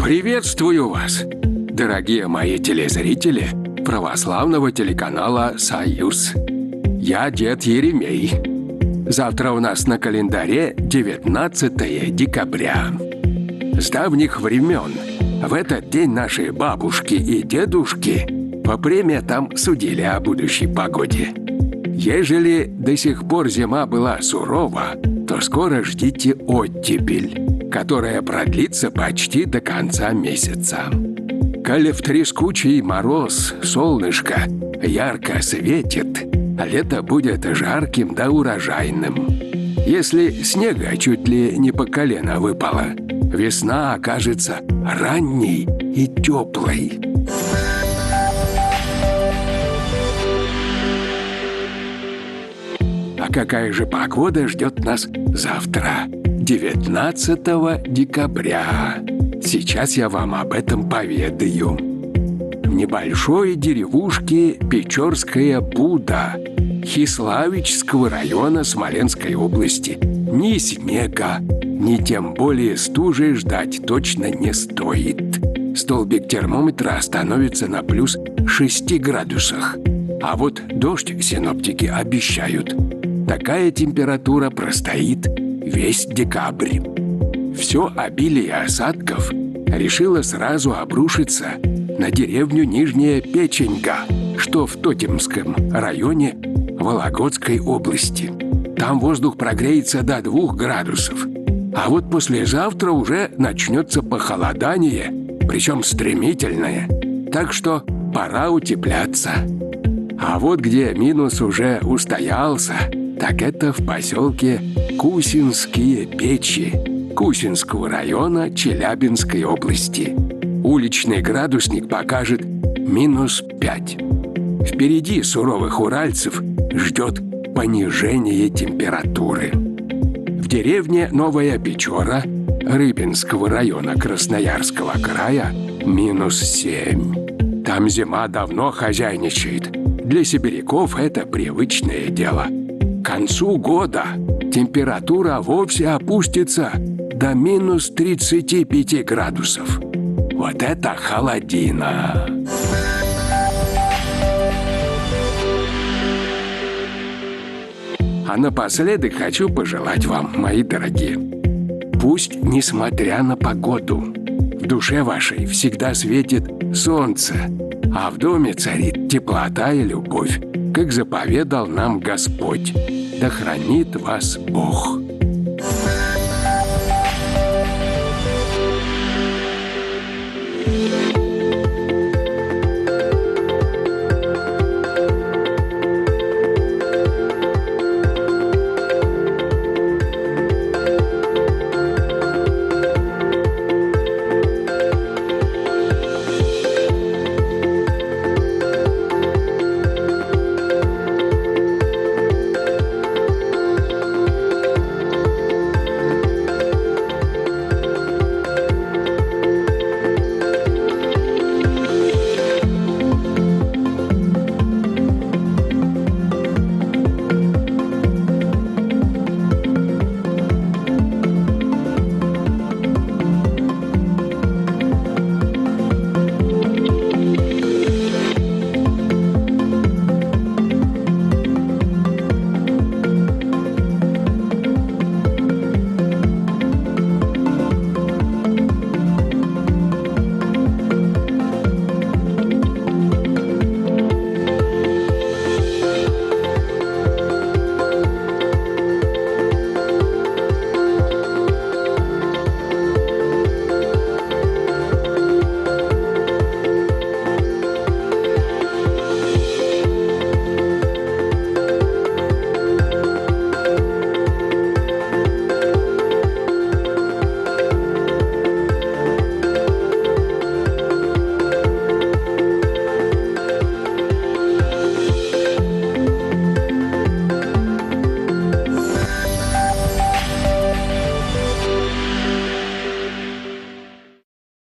Приветствую вас, дорогие мои телезрители православного телеканала «Союз». Я дед Еремей. Завтра у нас на календаре 19 декабря. С давних времен в этот день наши бабушки и дедушки по приметам судили о будущей погоде. Ежели до сих пор зима была сурова, то скоро ждите оттепель, которая продлится почти до конца месяца. Коли в трескучий мороз солнышко ярко светит, лето будет жарким да урожайным. Если снега чуть ли не по колено выпало, весна окажется ранней и теплой. А какая же погода ждет нас завтра, 19 декабря? Сейчас я вам об этом поведаю. В небольшой деревушке Печорская Буда Хиславичского района Смоленской области ни снега, ни тем более стужи ждать точно не стоит. Столбик термометра остановится на плюс 6 градусах. А вот дождь синоптики обещают. Такая температура простоит весь декабрь. Все обилие осадков решило сразу обрушиться на деревню Нижняя Печеньга, что в Тотемском районе Вологодской области. Там воздух прогреется до 2 градусов. А вот послезавтра уже начнется похолодание, причем стремительное. Так что пора утепляться. А вот где минус уже устоялся, так это в поселке Кусинские Печи Кусинского района Челябинской области. Уличный градусник покажет -5. Впереди суровых уральцев ждет понижение температуры. В деревне Новая Печора Рыбинского района Красноярского края -7. Там зима давно хозяйничает. Для сибиряков это привычное дело. К концу года температура вовсе опустится до -35 градусов. Вот это холодина! А напоследок хочу пожелать вам, мои дорогие, пусть, несмотря на погоду, в душе вашей всегда светит солнце, а в доме царит теплота и любовь, как заповедал нам Господь. Да хранит вас Бог.